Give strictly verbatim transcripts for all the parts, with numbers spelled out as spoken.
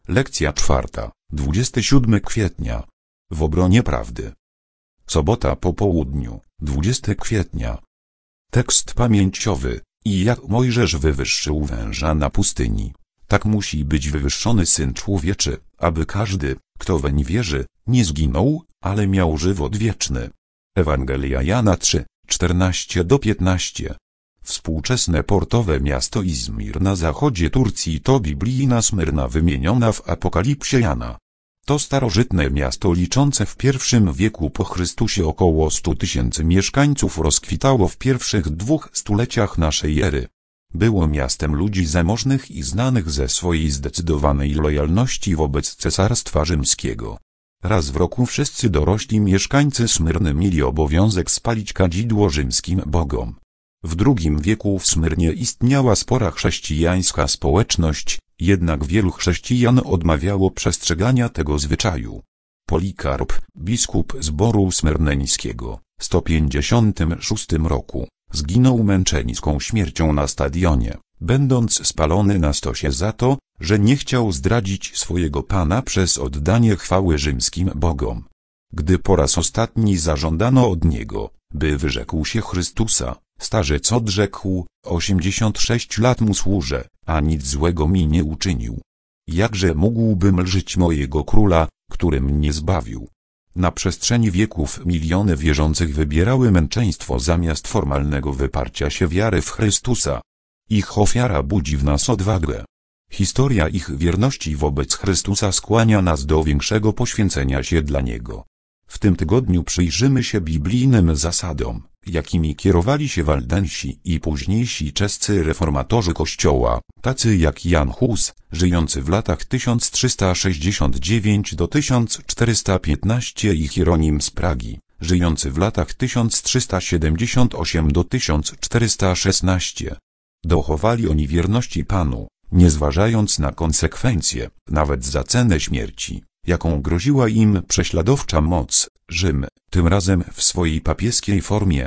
Lekcja czwarta, dwudziestego siódmego kwietnia. W obronie prawdy. Sobota po południu, dwudziestego kwietnia. Tekst pamięciowy. I jak Mojżesz wywyższył węża na pustyni, tak musi być wywyższony Syn Człowieczy, aby każdy, kto weń wierzy, nie zginął, ale miał żywot wieczny. Ewangelia Jana trzy, czternaście do piętnastu. Współczesne portowe miasto Izmir na zachodzie Turcji to biblijna Smyrna wymieniona w Apokalipsie Jana. To starożytne miasto liczące w pierwszym wieku po Chrystusie około stu tysięcy mieszkańców rozkwitało w pierwszych dwóch stuleciach naszej ery. Było miastem ludzi zamożnych i znanych ze swojej zdecydowanej lojalności wobec Cesarstwa Rzymskiego. Raz w roku wszyscy dorośli mieszkańcy Smyrny mieli obowiązek spalić kadzidło rzymskim bogom. W drugim wieku w Smyrnie istniała spora chrześcijańska społeczność, jednak wielu chrześcijan odmawiało przestrzegania tego zwyczaju. Polikarp, biskup zboru smyrneńskiego, w sto pięćdziesiątym szóstym roku, zginął męczeńską śmiercią na stadionie, będąc spalony na stosie za to, że nie chciał zdradzić swojego Pana przez oddanie chwały rzymskim bogom. Gdy po raz ostatni zażądano od niego, by wyrzekł się Chrystusa, starzec odrzekł: osiemdziesiąt sześć lat mu służę, a nic złego mi nie uczynił. Jakże mógłbym lżyć mojego króla, który mnie zbawił? Na przestrzeni wieków miliony wierzących wybierały męczeństwo zamiast formalnego wyparcia się wiary w Chrystusa. Ich ofiara budzi w nas odwagę. Historia ich wierności wobec Chrystusa skłania nas do większego poświęcenia się dla Niego. W tym tygodniu przyjrzymy się biblijnym zasadom, jakimi kierowali się waldensi i późniejsi czescy reformatorzy Kościoła, tacy jak Jan Hus, żyjący w latach tysiąc trzysta sześćdziesiąt dziewięć do tysiąc czterysta piętnaście i Hieronim z Pragi, żyjący w latach tysiąc trzysta siedemdziesiąt osiem do tysiąc czterysta szesnaście. Dochowali oni wierności Panu, nie zważając na konsekwencje, nawet za cenę śmierci, jaką groziła im prześladowcza moc, Rzym, tym razem w swojej papieskiej formie.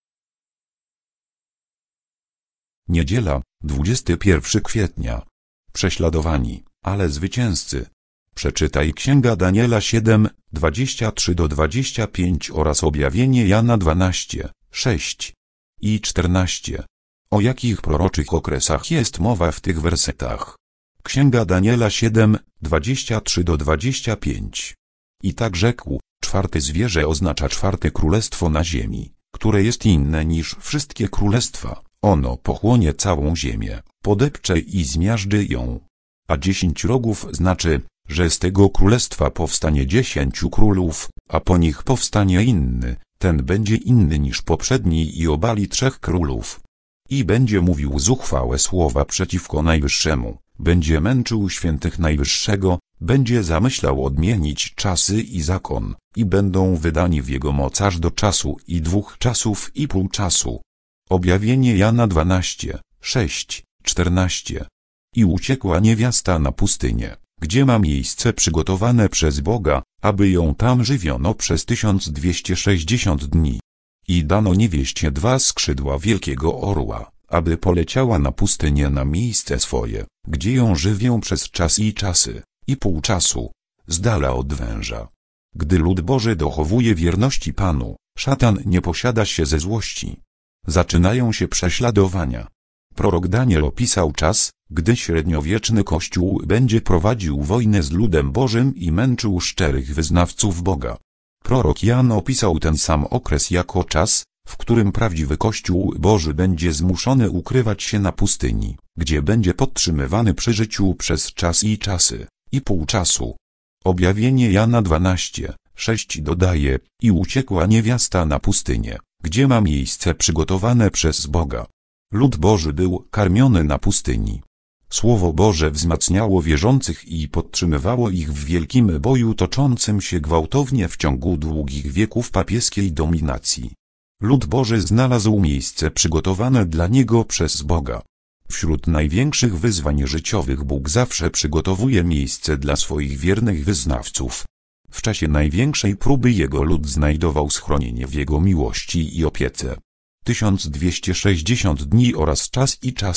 Niedziela, dwudziestego pierwszego kwietnia. Prześladowani, ale zwycięzcy. Przeczytaj Księga Daniela siedem, dwadzieścia trzy do dwudziestu pięciu oraz Objawienie Jana dwanaście, sześć i czternaście. O jakich proroczych okresach jest mowa w tych wersetach? Księga Daniela siedem, dwadzieścia trzy do dwudziestu pięciu. I tak rzekł: czwarte zwierzę oznacza czwarte królestwo na ziemi, które jest inne niż wszystkie królestwa. Ono pochłonie całą ziemię, podepcze i zmiażdży ją. A dziesięć rogów znaczy, że z tego królestwa powstanie dziesięciu królów, a po nich powstanie inny, ten będzie inny niż poprzedni i obali trzech królów. I będzie mówił zuchwałe słowa przeciwko Najwyższemu, będzie męczył świętych Najwyższego, będzie zamyślał odmienić czasy i zakon, i będą wydani w jego moc aż do czasu i dwóch czasów i pół czasu. Objawienie Jana dwanaście, sześć, czternaście. I uciekła niewiasta na pustynię, gdzie ma miejsce przygotowane przez Boga, aby ją tam żywiono przez tysiąc dwieście sześćdziesiąt dni. I dano niewieście dwa skrzydła wielkiego orła, aby poleciała na pustynię na miejsce swoje, gdzie ją żywią przez czas i czasy, i pół czasu, z dala od węża. Gdy lud Boży dochowuje wierności Panu, szatan nie posiada się ze złości. Zaczynają się prześladowania. Prorok Daniel opisał czas, gdy średniowieczny Kościół będzie prowadził wojnę z ludem Bożym i męczył szczerych wyznawców Boga. Prorok Jan opisał ten sam okres jako czas, w którym prawdziwy Kościół Boży będzie zmuszony ukrywać się na pustyni, gdzie będzie podtrzymywany przy życiu przez czas i czasy, i pół czasu. Objawienie Jana dwanaście, sześć dodaje: i uciekła niewiasta na pustynię, gdzie ma miejsce przygotowane przez Boga. Lud Boży był karmiony na pustyni. Słowo Boże wzmacniało wierzących i podtrzymywało ich w wielkim boju toczącym się gwałtownie w ciągu długich wieków papieskiej dominacji. Lud Boży znalazł miejsce przygotowane dla niego przez Boga. Wśród największych wyzwań życiowych Bóg zawsze przygotowuje miejsce dla swoich wiernych wyznawców. W czasie największej próby Jego lud znajdował schronienie w Jego miłości i opiece. tysiąc dwieście sześćdziesiąt dni oraz czas i czasy,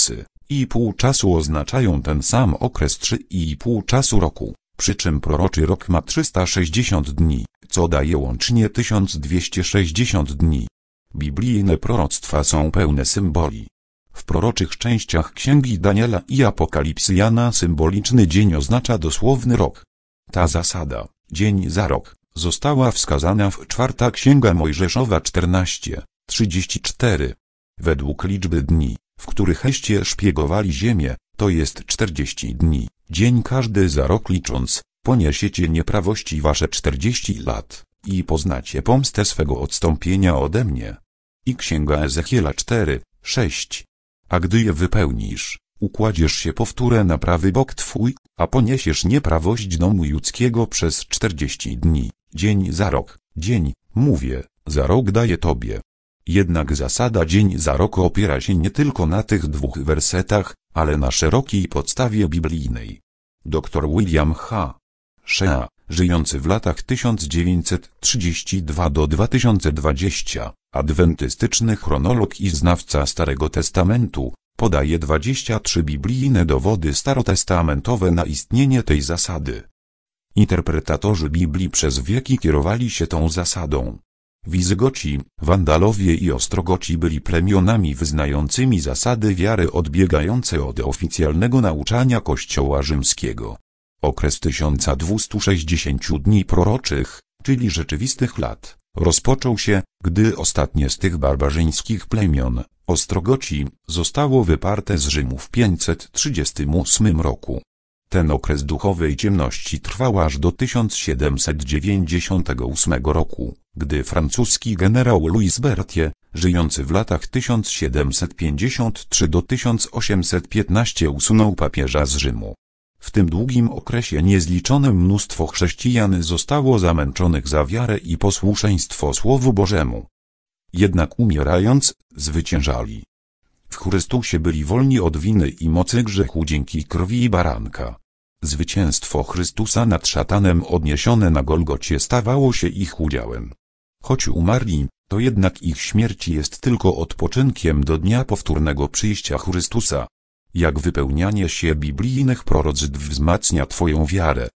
i pół czasu oznaczają ten sam okres trzy i pół czasu roku, przy czym proroczy rok ma trzysta sześćdziesiąt dni, co daje łącznie tysiąc dwieście sześćdziesiąt dni. Biblijne proroctwa są pełne symboli. W proroczych częściach księgi Daniela i Apokalipsy Jana symboliczny dzień oznacza dosłowny rok. Ta zasada, dzień za rok, została wskazana w czwarta księga Mojżeszowa czternaście, trzydzieści cztery. Według liczby dni, w których Eście szpiegowali ziemię, to jest czterdzieści dni, dzień każdy za rok licząc, poniesiecie nieprawości wasze czterdzieści lat, i poznacie pomstę swego odstąpienia ode mnie. I księga Ezechiela cztery, sześć. A gdy je wypełnisz, układziesz się powtórę na prawy bok twój, a poniesiesz nieprawość domu judzkiego przez czterdzieści dni, dzień za rok, dzień, mówię, za rok daję tobie. Jednak zasada dzień za rok opiera się nie tylko na tych dwóch wersetach, ale na szerokiej podstawie biblijnej. Doktor William H. Shea, żyjący w latach tysiąc dziewięćset trzydzieści dwa do dwa tysiące dwadzieścia, adwentystyczny chronolog i znawca Starego Testamentu, podaje dwadzieścia trzy biblijne dowody starotestamentowe na istnienie tej zasady. Interpretatorzy Biblii przez wieki kierowali się tą zasadą. Wizygoci, Wandalowie i Ostrogoci byli plemionami wyznającymi zasady wiary odbiegające od oficjalnego nauczania Kościoła rzymskiego. Okres tysiąc dwieście sześćdziesiąt dni proroczych, czyli rzeczywistych lat, rozpoczął się, gdy ostatnie z tych barbarzyńskich plemion, Ostrogoci, zostało wyparte z Rzymu w pięćset trzydziestym ósmym roku. Ten okres duchowej ciemności trwał aż do tysiąc siedemset dziewięćdziesiątego ósmego roku, gdy francuski generał Louis Berthier, żyjący w latach tysiąc siedemset pięćdziesiątym trzecim do tysiąc osiemset piętnastego usunął papieża z Rzymu. W tym długim okresie niezliczone mnóstwo chrześcijan zostało zamęczonych za wiarę i posłuszeństwo Słowu Bożemu. Jednak umierając, zwyciężali. W Chrystusie byli wolni od winy i mocy grzechu dzięki krwi baranka. Zwycięstwo Chrystusa nad szatanem odniesione na Golgocie stawało się ich udziałem. Choć umarli, to jednak ich śmierć jest tylko odpoczynkiem do dnia powtórnego przyjścia Chrystusa. Jak wypełnianie się biblijnych proroctw wzmacnia twoją wiarę.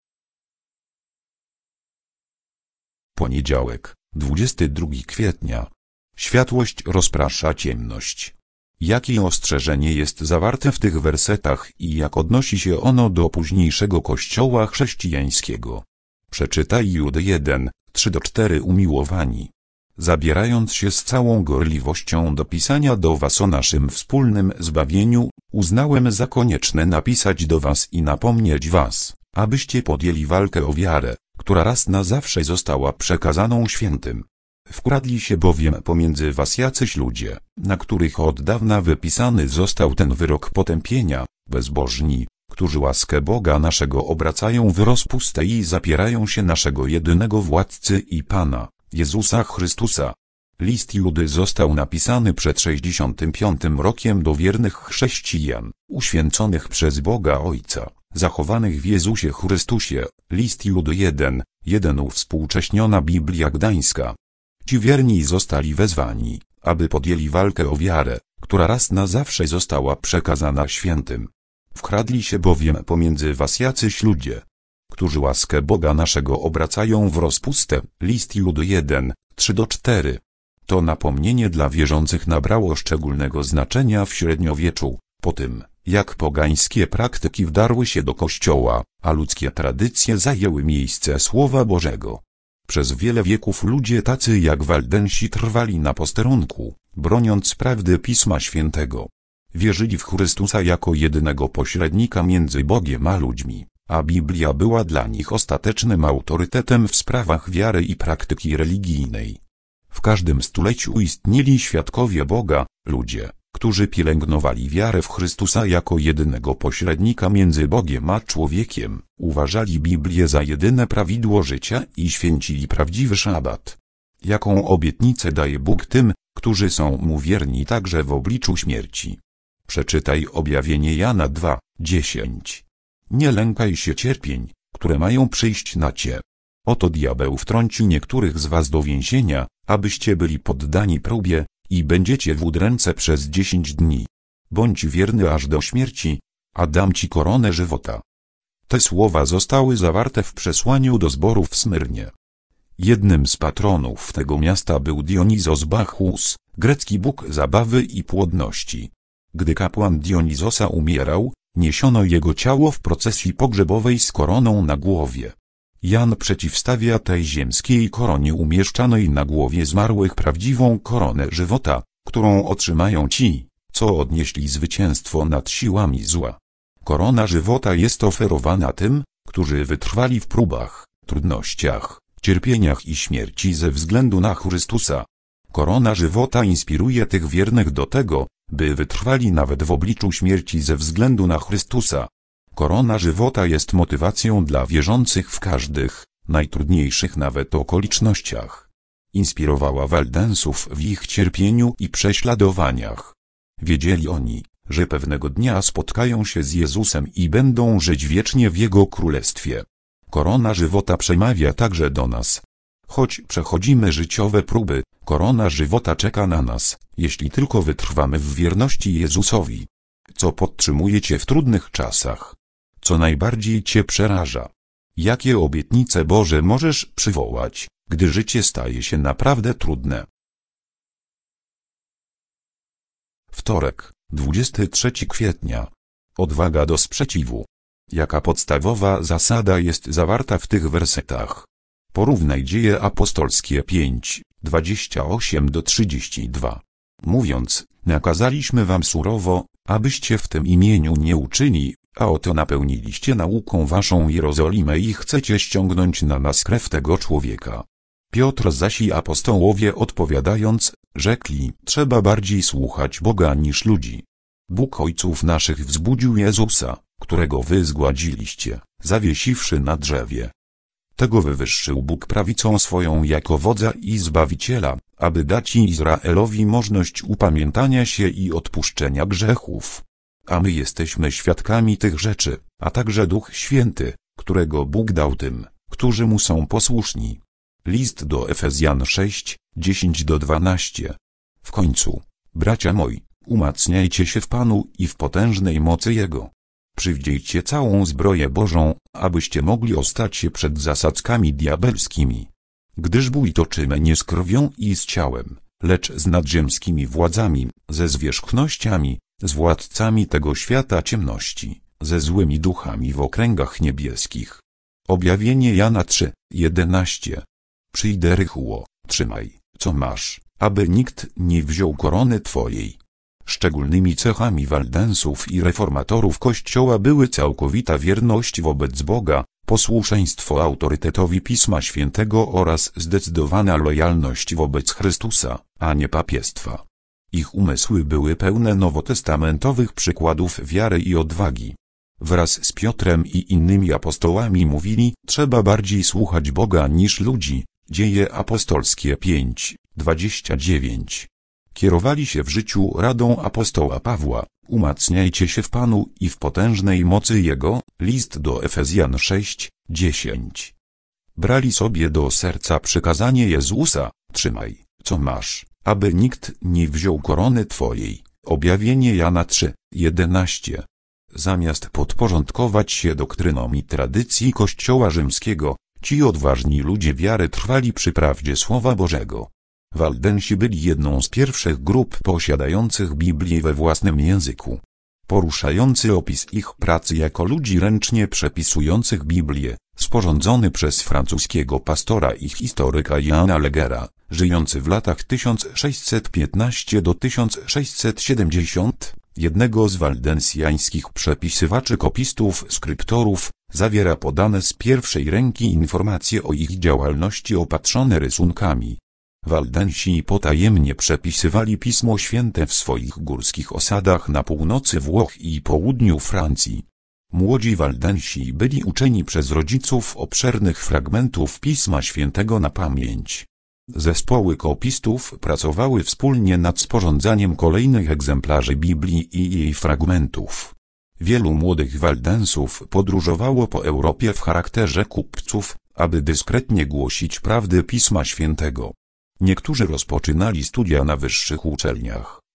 Poniedziałek, dwudziestego drugiego kwietnia. Światłość rozprasza ciemność. Jakie ostrzeżenie jest zawarte w tych wersetach i jak odnosi się ono do późniejszego kościoła chrześcijańskiego? Przeczytaj Judy jeden, trzy do czterech. Umiłowani. Zabierając się z całą gorliwością do pisania do was o naszym wspólnym zbawieniu, uznałem za konieczne napisać do was i napomnieć was, abyście podjęli walkę o wiarę, która raz na zawsze została przekazaną świętym. Wkradli się bowiem pomiędzy was jacyś ludzie, na których od dawna wypisany został ten wyrok potępienia, bezbożni, którzy łaskę Boga naszego obracają w rozpustę i zapierają się naszego jedynego władcy i Pana, Jezusa Chrystusa. List Judy został napisany przed sześćdziesiątym piątym rokiem do wiernych chrześcijan, uświęconych przez Boga Ojca, zachowanych w Jezusie Chrystusie. List Judy jeden, jeden. Uwspółcześniona Biblia Gdańska. Ci wierni zostali wezwani, aby podjęli walkę o wiarę, która raz na zawsze została przekazana świętym. Wkradli się bowiem pomiędzy was jacyś ludzie, którzy łaskę Boga naszego obracają w rozpustę. List Judy jeden, trzy do czterech. To napomnienie dla wierzących nabrało szczególnego znaczenia w średniowieczu, po tym, jak pogańskie praktyki wdarły się do Kościoła, a ludzkie tradycje zajęły miejsce Słowa Bożego. Przez wiele wieków ludzie tacy jak Waldensi trwali na posterunku, broniąc prawdy Pisma Świętego. Wierzyli w Chrystusa jako jedynego pośrednika między Bogiem a ludźmi, a Biblia była dla nich ostatecznym autorytetem w sprawach wiary i praktyki religijnej. W każdym stuleciu istnieli świadkowie Boga, ludzie, którzy pielęgnowali wiarę w Chrystusa jako jedynego pośrednika między Bogiem a człowiekiem, uważali Biblię za jedyne prawidło życia i święcili prawdziwy szabat. Jaką obietnicę daje Bóg tym, którzy są Mu wierni także w obliczu śmierci? Przeczytaj Objawienie Jana dwa, dziesięć. Nie lękaj się cierpień, które mają przyjść na cię. Oto diabeł wtrąci niektórych z was do więzienia, abyście byli poddani próbie, i będziecie w udręce przez dziesięć dni. Bądź wierny aż do śmierci, a dam ci koronę żywota. Te słowa zostały zawarte w przesłaniu do zboru w Smyrnie. Jednym z patronów tego miasta był Dionizos Bacchus, grecki bóg zabawy i płodności. Gdy kapłan Dionizosa umierał, niesiono jego ciało w procesji pogrzebowej z koroną na głowie. Jan przeciwstawia tej ziemskiej koronie umieszczanej na głowie zmarłych prawdziwą koronę żywota, którą otrzymają ci, co odnieśli zwycięstwo nad siłami zła. Korona żywota jest oferowana tym, którzy wytrwali w próbach, trudnościach, cierpieniach i śmierci ze względu na Chrystusa. Korona żywota inspiruje tych wiernych do tego, by wytrwali nawet w obliczu śmierci ze względu na Chrystusa. Korona żywota jest motywacją dla wierzących w każdych, najtrudniejszych nawet okolicznościach. Inspirowała Waldensów w ich cierpieniu i prześladowaniach. Wiedzieli oni, że pewnego dnia spotkają się z Jezusem i będą żyć wiecznie w Jego królestwie. Korona żywota przemawia także do nas. Choć przechodzimy życiowe próby, korona żywota czeka na nas, jeśli tylko wytrwamy w wierności Jezusowi. Co podtrzymuje cię w trudnych czasach? Co najbardziej cię przeraża? Jakie obietnice Boże możesz przywołać, gdy życie staje się naprawdę trudne? Wtorek, dwudziestego trzeciego kwietnia. Odwaga do sprzeciwu. Jaka podstawowa zasada jest zawarta w tych wersetach? Porównaj Dzieje apostolskie pięć, dwadzieścia osiem do trzydziestu dwóch. Mówiąc, nakazaliśmy wam surowo, abyście w tym imieniu nie uczyli, a oto napełniliście nauką waszą Jerozolimę i chcecie ściągnąć na nas krew tego człowieka. Piotr zaś i apostołowie odpowiadając, rzekli, trzeba bardziej słuchać Boga niż ludzi. Bóg ojców naszych wzbudził Jezusa, którego wy zgładziliście, zawiesiwszy na drzewie. Tego wywyższył Bóg prawicą swoją jako wodza i zbawiciela, aby dać Izraelowi możność upamiętania się i odpuszczenia grzechów. A my jesteśmy świadkami tych rzeczy, a także Duch Święty, którego Bóg dał tym, którzy mu są posłuszni. List do Efezjan sześć, dziesięć do dwunastu. W końcu, bracia moi, umacniajcie się w Panu i w potężnej mocy Jego. Przywdziejcie całą zbroję Bożą, abyście mogli ostać się przed zasadzkami diabelskimi. Gdyż bój toczymy nie z krwią i z ciałem, lecz z nadziemskimi władzami, ze zwierzchnościami, z władcami tego świata ciemności, ze złymi duchami w okręgach niebieskich. Objawienie Jana trzy, jedenaście. Przyjdę rychło, trzymaj, co masz, aby nikt nie wziął korony twojej. Szczególnymi cechami Waldensów i reformatorów Kościoła były całkowita wierność wobec Boga, posłuszeństwo autorytetowi Pisma Świętego oraz zdecydowana lojalność wobec Chrystusa, a nie papiestwa. Ich umysły były pełne nowotestamentowych przykładów wiary i odwagi. Wraz z Piotrem i innymi apostołami mówili, trzeba bardziej słuchać Boga niż ludzi. Dzieje apostolskie pięć, dwadzieścia dziewięć. Kierowali się w życiu radą apostoła Pawła, umacniajcie się w Panu i w potężnej mocy Jego, list do Efezjan sześć, dziesięć. Brali sobie do serca przykazanie Jezusa, trzymaj, co masz, aby nikt nie wziął korony twojej, objawienie Jana trzy, jedenaście. Zamiast podporządkować się doktrynom i tradycji Kościoła rzymskiego, ci odważni ludzie wiary trwali przy prawdzie Słowa Bożego. Waldensi byli jedną z pierwszych grup posiadających Biblię we własnym języku. Poruszający opis ich pracy jako ludzi ręcznie przepisujących Biblię, sporządzony przez francuskiego pastora i historyka Jana Legera, żyjący w latach tysiąc sześćset piętnaście do tysiąc sześćset siedemdziesiąt, jednego z waldensjańskich przepisywaczy kopistów skryptorów, zawiera podane z pierwszej ręki informacje o ich działalności opatrzone rysunkami. Waldensi potajemnie przepisywali Pismo Święte w swoich górskich osadach na północy Włoch i południu Francji. Młodzi Waldensi byli uczeni przez rodziców obszernych fragmentów Pisma Świętego na pamięć. Zespoły kopistów pracowały wspólnie nad sporządzaniem kolejnych egzemplarzy Biblii i jej fragmentów. Wielu młodych Waldensów podróżowało po Europie w charakterze kupców, aby dyskretnie głosić prawdy Pisma Świętego. Niektórzy rozpoczynali studia na wyższych uczelniach,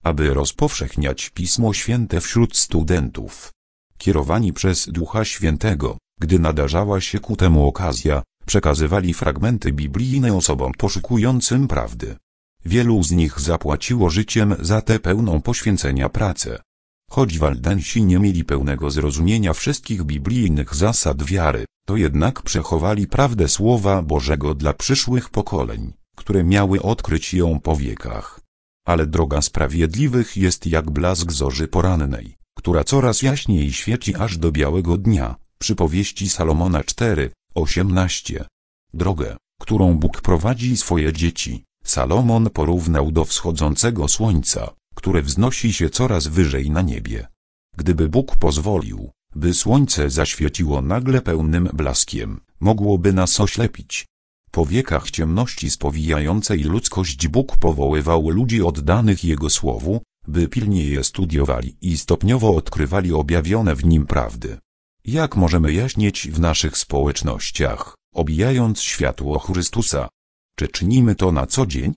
aby rozpowszechniać Pismo Święte wśród studentów. Kierowani przez Ducha Świętego, gdy nadarzała się ku temu okazja, przekazywali fragmenty biblijne osobom poszukującym prawdy. Wielu z nich zapłaciło życiem za tę pełną poświęcenia pracę. Choć Waldensi nie mieli pełnego zrozumienia wszystkich biblijnych zasad wiary, to jednak przechowali prawdę Słowa Bożego dla przyszłych pokoleń, które miały odkryć ją po wiekach. Ale droga sprawiedliwych jest jak blask zorzy porannej, która coraz jaśniej świeci aż do białego dnia. Przypowieści Salomona cztery, osiemnaście. Drogę, którą Bóg prowadzi swoje dzieci, Salomon porównał do wschodzącego słońca, które wznosi się coraz wyżej na niebie. Gdyby Bóg pozwolił, by słońce zaświeciło nagle pełnym blaskiem, mogłoby nas oślepić. Po wiekach ciemności spowijającej ludzkość Bóg powoływał ludzi oddanych Jego słowu, by pilnie je studiowali i stopniowo odkrywali objawione w nim prawdy. Jak możemy jaśnieć w naszych społecznościach, obijając światło Chrystusa? Czy czynimy to na co dzień?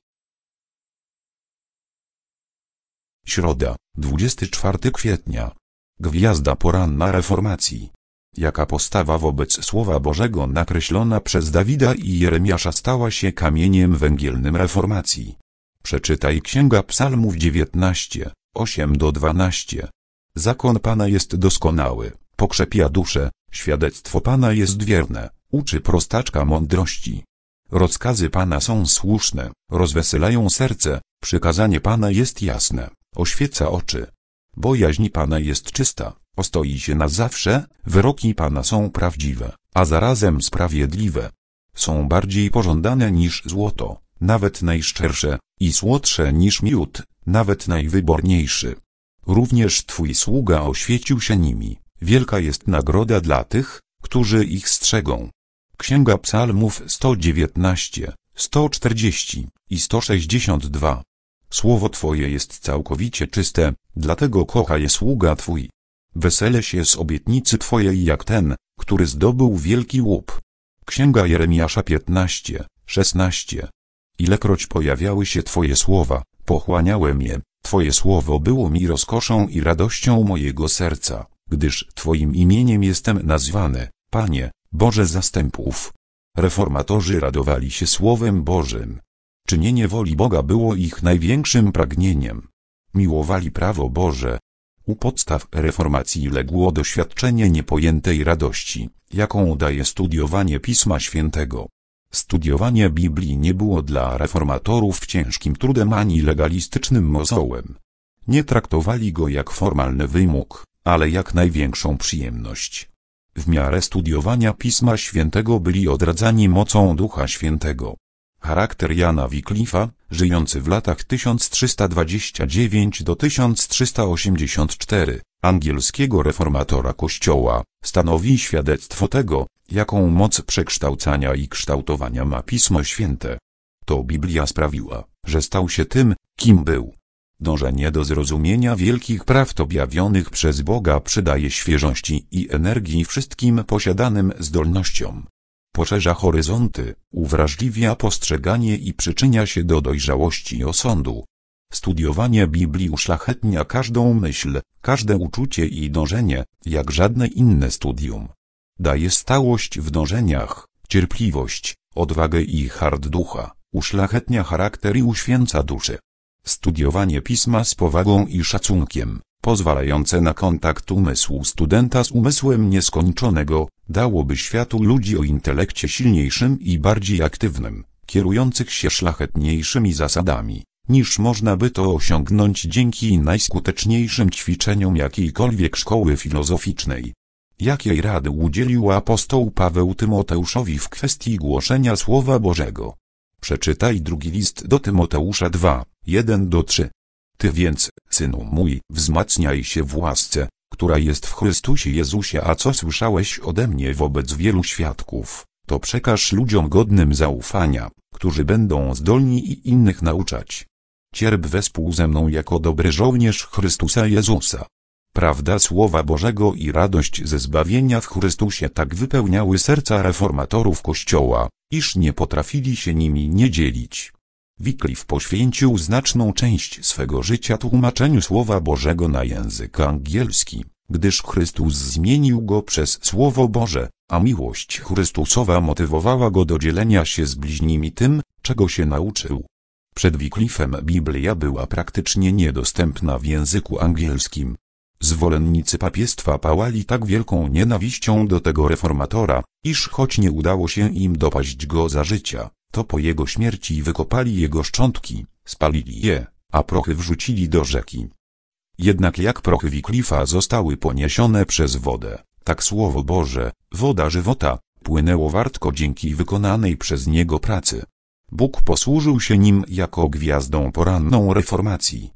Środa, dwudziestego czwartego kwietnia. Gwiazda poranna reformacji. Jaka postawa wobec Słowa Bożego nakreślona przez Dawida i Jeremiasza stała się kamieniem węgielnym reformacji. Przeczytaj Księga Psalmów dziewiętnaście, osiem do dwunastu. Zakon Pana jest doskonały, pokrzepia duszę, świadectwo Pana jest wierne, uczy prostaczka mądrości. Rozkazy Pana są słuszne, rozweselają serce, przykazanie Pana jest jasne, oświeca oczy. Bojaźń Pana jest czysta, ostoi się na zawsze, wyroki Pana są prawdziwe, a zarazem sprawiedliwe. Są bardziej pożądane niż złoto, nawet najszczersze, i słodsze niż miód, nawet najwyborniejszy. Również Twój sługa oświecił się nimi, wielka jest nagroda dla tych, którzy ich strzegą. Księga Psalmów sto dziewiętnaście, sto czterdzieści i sto sześćdziesiąt dwa. Słowo Twoje jest całkowicie czyste, dlatego kocha je sługa Twój. Wesele się z obietnicy Twojej jak ten, który zdobył wielki łup. Księga Jeremiasza piętnaście, szesnaście. Ilekroć pojawiały się Twoje słowa, pochłaniałem je, Twoje słowo było mi rozkoszą i radością mojego serca, gdyż Twoim imieniem jestem nazwany, Panie, Boże zastępów. Reformatorzy radowali się Słowem Bożym. Czynienie woli Boga było ich największym pragnieniem. Miłowali prawo Boże. U podstaw reformacji legło doświadczenie niepojętej radości, jaką daje studiowanie Pisma Świętego. Studiowanie Biblii nie było dla reformatorów ciężkim trudem ani legalistycznym mozołem. Nie traktowali go jak formalny wymóg, ale jak największą przyjemność. W miarę studiowania Pisma Świętego byli odradzani mocą Ducha Świętego. Charakter Jana Wyclifa, żyjący w latach tysiąc trzysta dwadzieścia dziewięć do tysiąc trzysta osiemdziesiąt cztery, angielskiego reformatora Kościoła, stanowi świadectwo tego, jaką moc przekształcania i kształtowania ma Pismo Święte. To Biblia sprawiła, że stał się tym, kim był. Dążenie do zrozumienia wielkich prawd objawionych przez Boga przydaje świeżości i energii wszystkim posiadanym zdolnościom. Poszerza horyzonty, uwrażliwia postrzeganie i przyczynia się do dojrzałości osądu. Studiowanie Biblii uszlachetnia każdą myśl, każde uczucie i dążenie, jak żadne inne studium. Daje stałość w dążeniach, cierpliwość, odwagę i hart ducha, uszlachetnia charakter i uświęca duszę. Studiowanie Pisma z powagą i szacunkiem, pozwalające na kontakt umysłu studenta z umysłem nieskończonego, dałoby światu ludzi o intelekcie silniejszym i bardziej aktywnym, kierujących się szlachetniejszymi zasadami, niż można by to osiągnąć dzięki najskuteczniejszym ćwiczeniom jakiejkolwiek szkoły filozoficznej. Jakiej rady udzielił apostoł Paweł Tymoteuszowi w kwestii głoszenia Słowa Bożego? Przeczytaj drugi list do Tymoteusza dwa, jeden do trzech. Ty więc, synu mój, wzmacniaj się w łasce, która jest w Chrystusie Jezusie, a co słyszałeś ode mnie wobec wielu świadków, to przekaż ludziom godnym zaufania, którzy będą zdolni i innych nauczać. Cierp wespół ze mną jako dobry żołnierz Chrystusa Jezusa. Prawda Słowa Bożego i radość ze zbawienia w Chrystusie tak wypełniały serca reformatorów Kościoła, iż nie potrafili się nimi nie dzielić. Wycliffe poświęcił znaczną część swego życia tłumaczeniu Słowa Bożego na język angielski, gdyż Chrystus zmienił go przez Słowo Boże, a miłość Chrystusowa motywowała go do dzielenia się z bliźnimi tym, czego się nauczył. Przed Wycliffem Biblia była praktycznie niedostępna w języku angielskim. Zwolennicy papiestwa pałali tak wielką nienawiścią do tego reformatora, iż choć nie udało się im dopaść go za życia, to po jego śmierci wykopali jego szczątki, spalili je, a prochy wrzucili do rzeki. Jednak jak prochy Wycliffa zostały poniesione przez wodę, tak Słowo Boże, woda żywota, płynęło wartko dzięki wykonanej przez niego pracy. Bóg posłużył się nim jako gwiazdą poranną reformacji.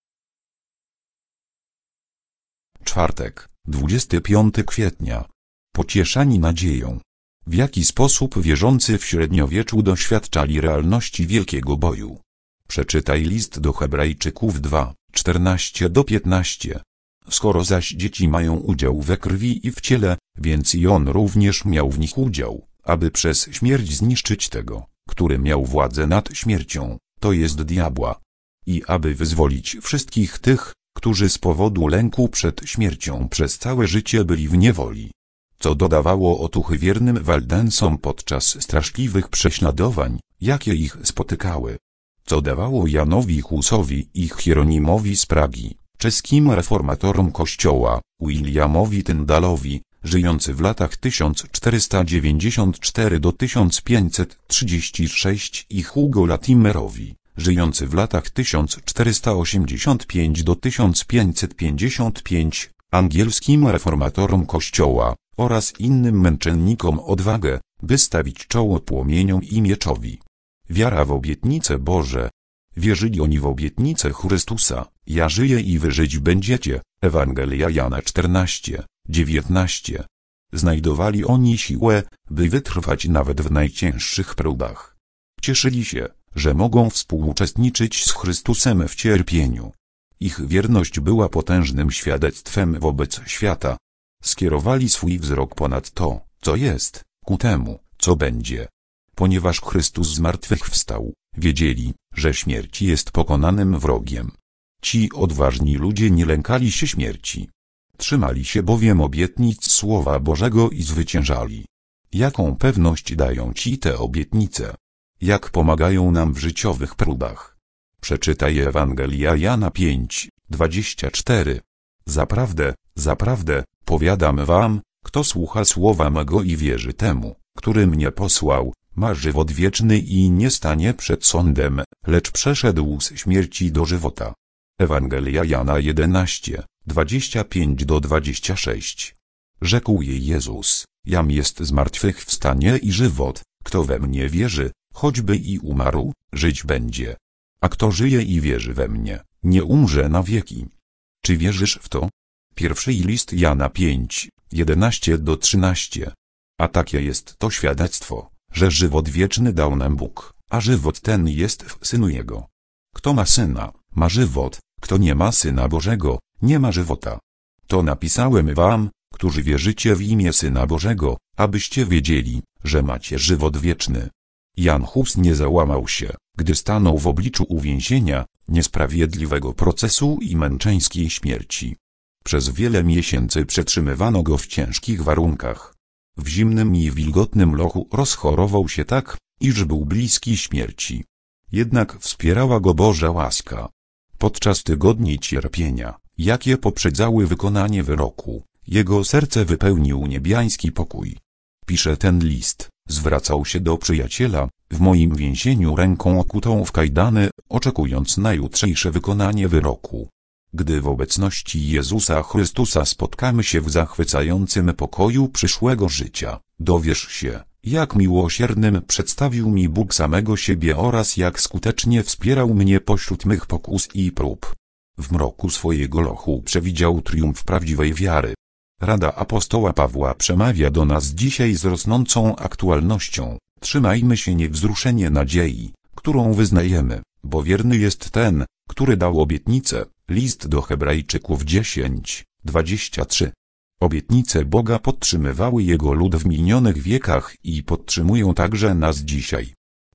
Czwartek, dwudziestego piątego kwietnia. Pocieszani nadzieją. W jaki sposób wierzący w średniowieczu doświadczali realności wielkiego boju? Przeczytaj list do Hebrajczyków dwa, czternaście do piętnastu. Skoro zaś dzieci mają udział we krwi i w ciele, więc i on również miał w nich udział, aby przez śmierć zniszczyć tego, który miał władzę nad śmiercią, to jest diabła. I aby wyzwolić wszystkich tych, którzy z powodu lęku przed śmiercią przez całe życie byli w niewoli. Co dodawało otuchy wiernym Waldensom podczas straszliwych prześladowań, jakie ich spotykały. Co dawało Janowi Husowi i Hieronimowi z Pragi, czeskim reformatorom kościoła, Williamowi Tyndalowi, żyjący w latach tysiąc czterysta dziewięćdziesiąt cztery do tysiąc pięćset trzydzieści sześć i Hugo Latimerowi, żyjący w latach tysiąc czterysta osiemdziesiąt pięć do tysiąc pięćset pięćdziesiąt pięć, angielskim reformatorom kościoła, oraz innym męczennikom odwagę, by stawić czoło płomieniom i mieczowi. Wiara w obietnice Boże. Wierzyli oni w obietnicę Chrystusa, ja żyję i wy żyć będziecie, Ewangelia Jana czternaście, dziewiętnaście. Znajdowali oni siłę, by wytrwać nawet w najcięższych próbach. Cieszyli się, że mogą współuczestniczyć z Chrystusem w cierpieniu. Ich wierność była potężnym świadectwem wobec świata. Skierowali swój wzrok ponad to, co jest, ku temu, co będzie. Ponieważ Chrystus zmartwychwstał, wiedzieli, że śmierć jest pokonanym wrogiem. Ci odważni ludzie nie lękali się śmierci. Trzymali się bowiem obietnic Słowa Bożego i zwyciężali. Jaką pewność dają ci te obietnice? Jak pomagają nam w życiowych próbach? Przeczytaj Ewangelia Jana pięć, dwadzieścia cztery. Zaprawdę, zaprawdę, powiadam wam, kto słucha słowa mego i wierzy temu, który mnie posłał, ma żywot wieczny i nie stanie przed sądem, lecz przeszedł z śmierci do żywota. Ewangelia Jana jedenaście, dwadzieścia pięć do dwudziestu sześciu. Rzekł jej Jezus, jam jest zmartwychwstanie i żywot, kto we mnie wierzy, choćby i umarł, żyć będzie. A kto żyje i wierzy we mnie, nie umrze na wieki. Czy wierzysz w to? Pierwszy list Jana pięć, jedenaście do trzynastu. A takie jest to świadectwo, że żywot wieczny dał nam Bóg, a żywot ten jest w Synu Jego. Kto ma Syna, ma żywot, kto nie ma Syna Bożego, nie ma żywota. To napisałem wam, którzy wierzycie w imię Syna Bożego, abyście wiedzieli, że macie żywot wieczny. Jan Hus nie załamał się, gdy stanął w obliczu uwięzienia, niesprawiedliwego procesu i męczeńskiej śmierci. Przez wiele miesięcy przetrzymywano go w ciężkich warunkach. W zimnym i wilgotnym lochu rozchorował się tak, iż był bliski śmierci. Jednak wspierała go Boża łaska. Podczas tygodni cierpienia, jakie poprzedzały wykonanie wyroku, jego serce wypełnił niebiański pokój. Pisze ten list, zwracał się do przyjaciela, w moim więzieniu ręką okutą w kajdany, oczekując na jutrzejsze wykonanie wyroku. Gdy w obecności Jezusa Chrystusa spotkamy się w zachwycającym pokoju przyszłego życia, dowiesz się, jak miłosiernym przedstawił mi Bóg samego siebie oraz jak skutecznie wspierał mnie pośród mych pokus i prób. W mroku swojego lochu przewidział triumf prawdziwej wiary. Rada apostoła Pawła przemawia do nas dzisiaj z rosnącą aktualnością. Trzymajmy się niewzruszenie nadziei, którą wyznajemy, bo wierny jest ten, który dał obietnicę. List do Hebrajczyków dziesięć, dwadzieścia trzy. Obietnice Boga podtrzymywały Jego lud w minionych wiekach i podtrzymują także nas dzisiaj.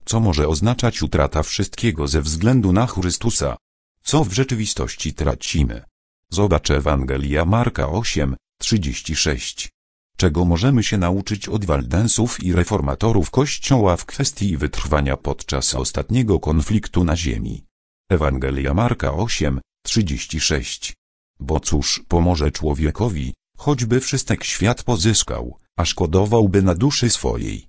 co może oznaczać utrata wszystkiego ze względu na Chrystusa. Co w rzeczywistości tracimy? Zobacz Ewangelia Marka osiem, trzydzieści sześć. Czego możemy się nauczyć od Waldensów i reformatorów Kościoła w kwestii wytrwania podczas ostatniego konfliktu na ziemi? Ewangelia Marka osiem, trzydzieści sześć. Bo cóż pomoże człowiekowi, choćby wszystek świat pozyskał, a szkodowałby na duszy swojej?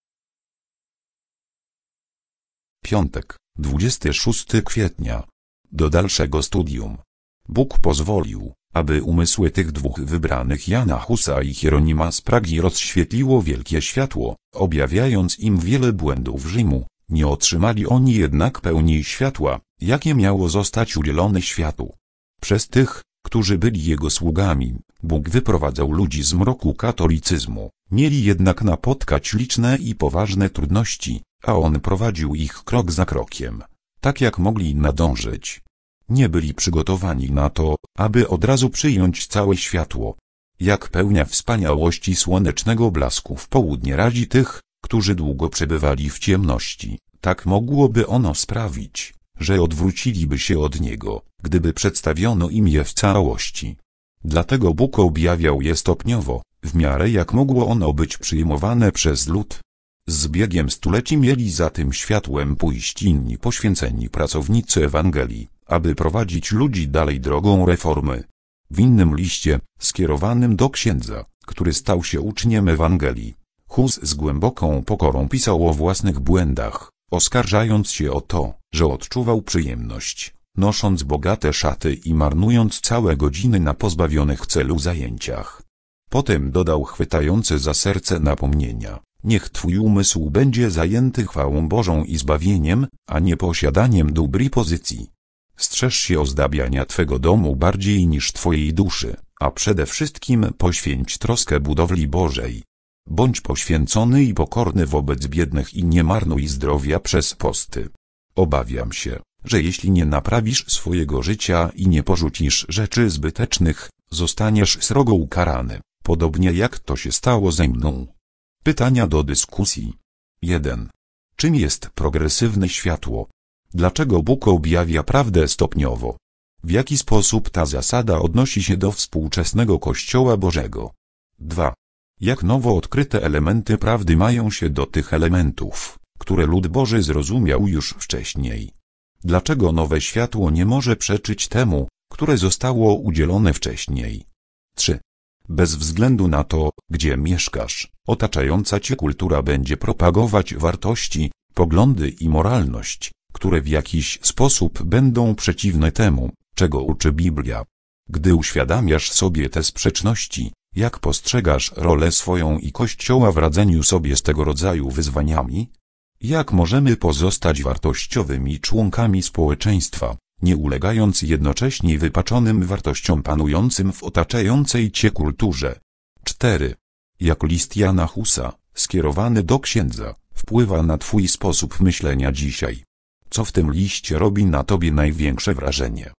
Piątek, dwudziestego szóstego kwietnia. Do dalszego studium. Bóg pozwolił, aby umysły tych dwóch wybranych, Jana Husa i Hieronima z Pragi, rozświetliło wielkie światło, objawiając im wiele błędów Rzymu. Nie otrzymali oni jednak pełni światła, jakie miało zostać udzielone światu. Przez tych, którzy byli Jego sługami, Bóg wyprowadzał ludzi z mroku katolicyzmu. Mieli jednak napotkać liczne i poważne trudności, a On prowadził ich krok za krokiem, tak jak mogli nadążyć. Nie byli przygotowani na to, aby od razu przyjąć całe światło. Jak pełnia wspaniałości słonecznego blasku w południe razi tych, którzy długo przebywali w ciemności, tak mogłoby ono sprawić, że odwróciliby się od Niego, gdyby przedstawiono im je w całości. Dlatego Bóg objawiał je stopniowo, w miarę jak mogło ono być przyjmowane przez lud. Z biegiem stuleci mieli za tym światłem pójść inni poświęceni pracownicy Ewangelii, aby prowadzić ludzi dalej drogą reformy. W innym liście, skierowanym do księdza, który stał się uczniem Ewangelii, Hus z głęboką pokorą pisał o własnych błędach, oskarżając się o to, że odczuwał przyjemność, nosząc bogate szaty i marnując całe godziny na pozbawionych celu zajęciach. Potem dodał chwytające za serce napomnienia: niech twój umysł będzie zajęty chwałą Bożą i zbawieniem, a nie posiadaniem dobrej pozycji. Strzeż się ozdabiania twego domu bardziej niż twojej duszy, a przede wszystkim poświęć troskę budowli Bożej. Bądź poświęcony i pokorny wobec biednych i nie marnuj zdrowia przez posty. Obawiam się, że jeśli nie naprawisz swojego życia i nie porzucisz rzeczy zbytecznych, zostaniesz srogo ukarany, podobnie jak to się stało ze mną. Pytania do dyskusji. jeden. Czym jest progresywne światło? Dlaczego Bóg objawia prawdę stopniowo? W jaki sposób ta zasada odnosi się do współczesnego Kościoła Bożego? dwa. Jak nowo odkryte elementy prawdy mają się do tych elementów, które lud Boży zrozumiał już wcześniej? Dlaczego nowe światło nie może przeczyć temu, które zostało udzielone wcześniej? trzy. Bez względu na to, gdzie mieszkasz, otaczająca cię kultura będzie propagować wartości, poglądy i moralność, które w jakiś sposób będą przeciwne temu, czego uczy Biblia. Gdy uświadamiasz sobie te sprzeczności, jak postrzegasz rolę swoją i Kościoła w radzeniu sobie z tego rodzaju wyzwaniami? Jak możemy pozostać wartościowymi członkami społeczeństwa, nie ulegając jednocześnie wypaczonym wartościom panującym w otaczającej cię kulturze? cztery. Jak list Jana Husa, skierowany do księdza, wpływa na twój sposób myślenia dzisiaj? Co w tym liście robi na tobie największe wrażenie?